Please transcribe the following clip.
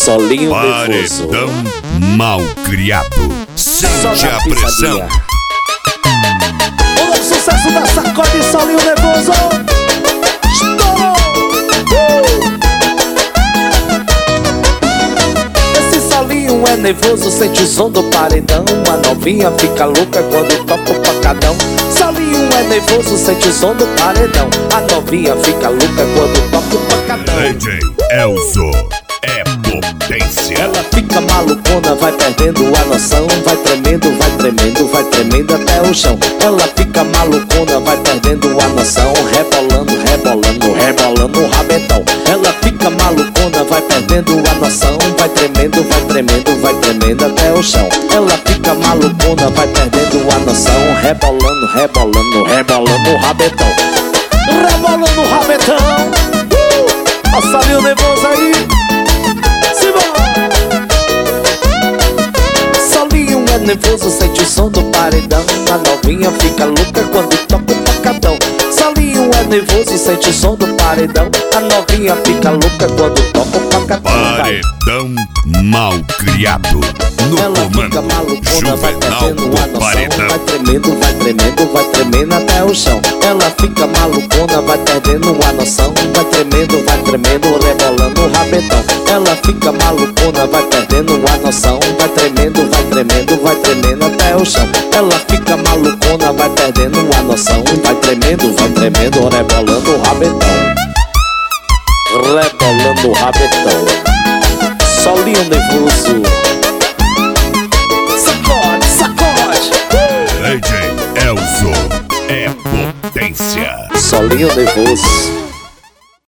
Solinho nervoso. Paredão mal criado. Sente a pressão. O sucesso da Sacode, Solinho nervoso. Estourou! Esse Solinho é nervoso, sente o som do paredão. A novinha fica louca quando toca o pacadão. Solinho é nervoso, sente o som do paredão. A novinha fica louca quando toca o pacadão. DJ Elzo é potência. Ela fica malucona, vai perdendo a noção. Vai tremendo, vai tremendo, vai tremendo até o chão. Ela fica malucona, vai perdendo a noção. Rebolando, rebolando, rebolando o rabetão. Ela fica malucona, vai perdendo a noção. Vai tremendo, vai tremendo, vai tremendo até o chão. Ela fica malucona, vai perdendo a noção. Rebolando, rebolando, rebolando o rabetão. Rebolando o rabetão. Passarinho nervoso aí. Solinho é nervoso, sente o som do paredão. A novinha fica louca quando toca o pacadão. Solinho é nervoso, sente o som do paredão. A novinha fica louca quando toca o pacadão. Paredão mal criado. No ela fica comando malucona, vai Juvenal perdendo a do noção. Paredão. Vai tremendo, vai tremendo, vai tremendo até o chão. Ela fica malucona, vai perdendo a noção. Vai tremendo, rebolando o rabetão. Ela fica malucona, vai perdendo a noção. Vai tremendo, vai tremendo até o chão. Ela fica malucona, vai perdendo a noção. Vai tremendo, rebolando o rabetão. Rebolando o rabetão. Solinho nervoso. Sacode, sacode. DJ Elzo é potência. Solinho nervoso.